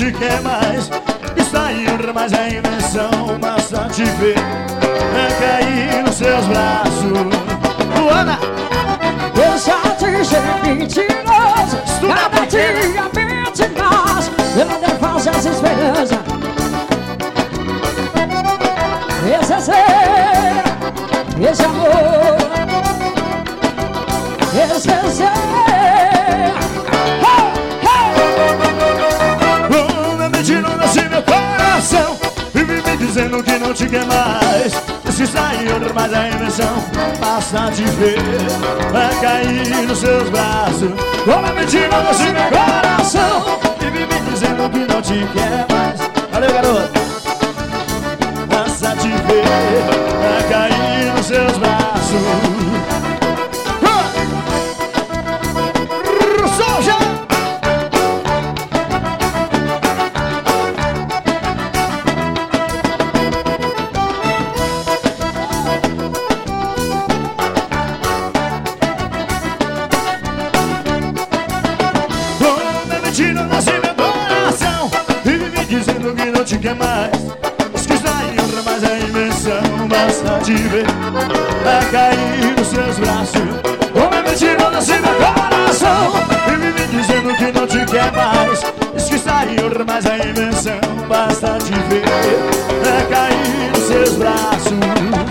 te quer mais. Distrair, mas é invenção. Basta te ver, é cair nos seus braços. Luana! Eu já te ser mentiroso. Cada dia mente mais. Eu não devo fazer essa esperança. Esse amor, esse Anda mentindo nesse meu coração, vive me dizendo que não te quer mais. Se sair, mas a invenção. Basta te ver, vai cair nos seus braços. Anda mentindo nesse meu coração, vive me dizendo que não te quer mais. Valeu, garoto. Basta te ver, vai cair nos seus braços. Soja! Anda mentindo nesse meu coração, vive me dizendo que não te quer mais. Mas a invenção, basta te ver, vai cair nos seus braços. Homem mentiroso nesse meu coração, vive me dizendo que não te quer mais. Diz que saiu, mas a invenção, basta te ver, vai cair nos seus braços.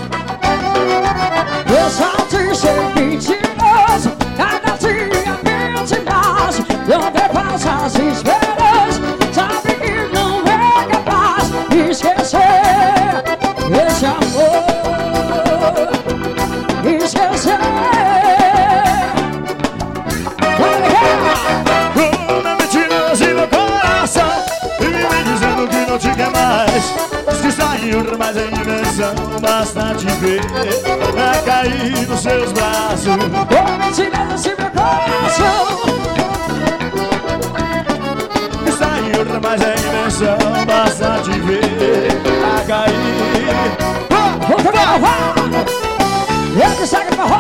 Eu só te ser mentiroso, cada dia mente mais. Eu não devo passar as esperanças, sabe que não é capaz de esquecer. Esse amor, esquecer. Anda mentiroso em meu coração, vive me dizendo que não te quer mais. Diz que saiu, mas a invenção, basta te ver, vai cair nos seus braços. Oh, mentiroso em meu coração. Saiu, mas a invenção, basta te ver, vai cair. Vamos jogar forró! Ele segue forró!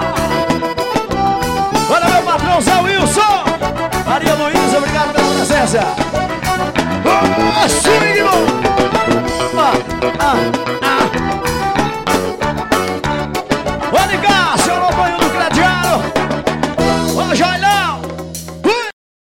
Olha meu patrão Zé Wilson! Maria Luísa, obrigado pela presença!